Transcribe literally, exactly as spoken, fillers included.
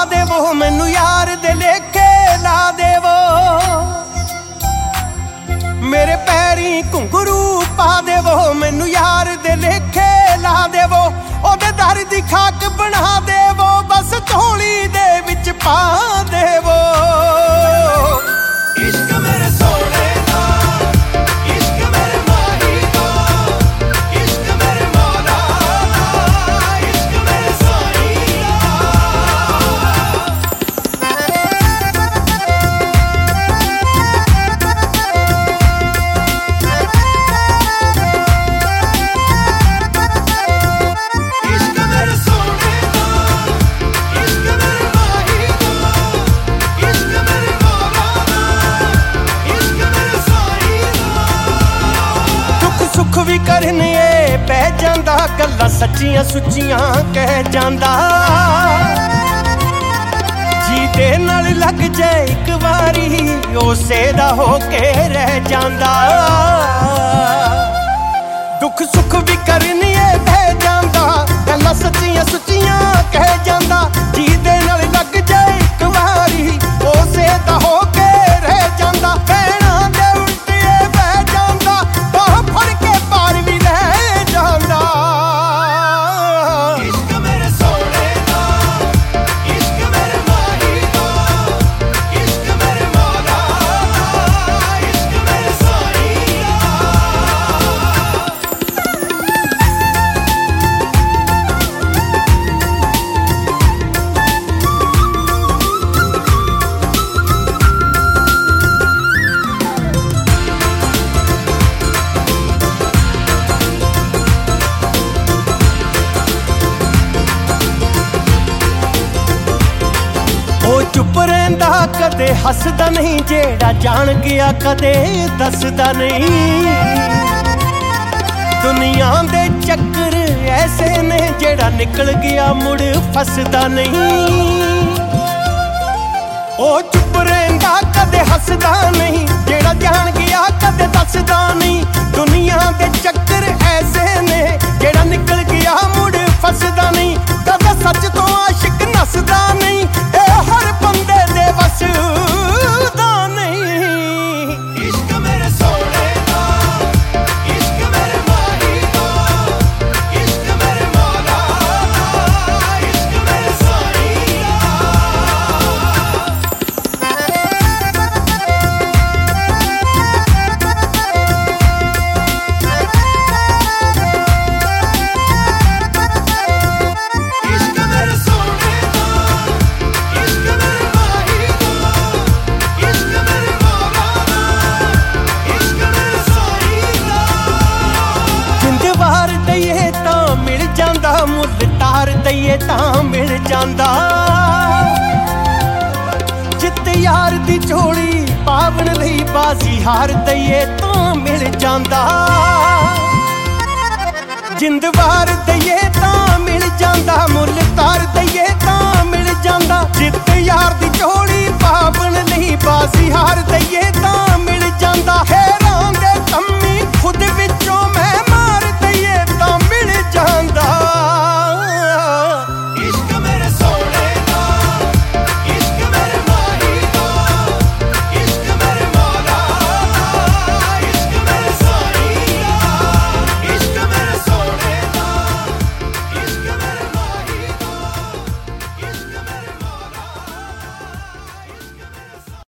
देवो मैनू यार दे लेखे ला देवो मेरे पैरी घुंघरू पा देवो मैनू यार दे लेखे ला देवो ओदे दर दी खाक बना देवो बस झोली दे विच पा देवो। इश्क मेरे सोने दा इश्क मेरे माही दा इश्क मेरे मौला दा इश्क मेरे साईं इश्क मेरे सोने दा इश्क मेरे माही दा इश्क मेरे मौला दा इश्क मेरे साईं दुख सुख भी करने पै जांदा गल्लां सच्चियां सुच्चियां कह जांदा जी दे नाल लग जाए एक वारी उसे दा हो के रह जांदा दुख सुख भी करने पै जांदा गल्लां सच्चियां सुच्चियां कह जांदा जी दे नाल लग जाए एक वारी उसे दा हो के रह जांदा भैणां दे उल्टे पै जांदा बाह फड़ के पार भी रह जांदा। इश्क मेरे सोने दा इश्क मेरे माही दा इश्क मेरे मौला दा इश्क मेरे साईं ਉਹ ਚੁੱਪ ਰਹਿੰਦਾ ਕਦੇ ਹੱਸਦਾ ਨਹੀਂ ਜਿਹੜਾ ਜਾਣ ਗਿਆ ਕਦੇ ਦੱਸਦਾ ਨਹੀਂ ਦੁਨੀਆ ਦੇ ਚੱਕਰ ਐਸੇ ਨੇ ਜਿਹੜਾ ਨਿਕਲ ਗਿਆ ਮੁੜ ਫਸਦਾ ਨਹੀਂ। ਉਹ ਚੁੱਪ ਰਹਿੰਦਾ ਕਦੇ ਹੱਸਦਾ ਨਹੀਂ ਜਿਹੜਾ ਜਾਣ ਗਿਆ ਕਦੇ ਦੱਸਦਾ ਨਹੀਂ ਦੁਨੀਆ ਦੇ ਚੱਕਰ ਐਸੇ ਨੇ ਜਿਹੜਾ ਨਿਕਲ ਗਿਆ ਮੁੜ ਫਸਦਾ ਨਹੀਂ ਕਦੇ ਸੱਚ ਤੋਂ ਆਸ਼ਿਕ ਨੱਸਦਾ ਨਹੀਂ ਇਹ ਹਰ ਬੰਦੇ ਦੇ ਵਸ ਦਾ ਨਹੀਂ। ਇਸ਼ਕ ਮੇਰੇ ਸੋਹਣੇ ਦਾ ਇਸ਼ਕ ਮੇਰੇ ਮਾਹੀ ਦਾ ਇਸ਼ਕ ਮੇਰੇ ਮੌਲਾ ਦਾ ਇਸ਼ਕ ਮੇਰੇ ਸਾਈਂ इश्क मेरे सोने दा इश्क मेरे माही दा इश्क मेरे मौला दा इश्क मेरे साईं जिंद वार दईए तां मिल जांदा मुੱਲ तार दईए तां मिल जांदा जित यार दी झोली पावन लई बाजी हार दईए तां मिल जांदा जिंद वार दईए तां मिल जांदा मुੱਲ तार दईए तां मिल जांदा जित यार दी झोली पावन नहीं बाजी हार दईए तां मिल जांदा है।